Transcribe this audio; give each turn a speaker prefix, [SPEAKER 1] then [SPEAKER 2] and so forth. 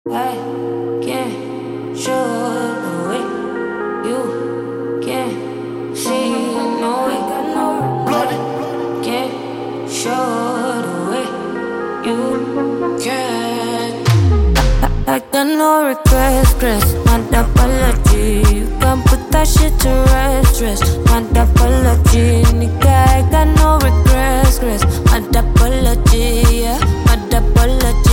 [SPEAKER 1] I can't show the way you can't see no way. Can't show the way you can't. I got no regrets, my apology. You can put that shit to rest, my apology. Nigga, I got no regrets, my apology, yeah, my apology.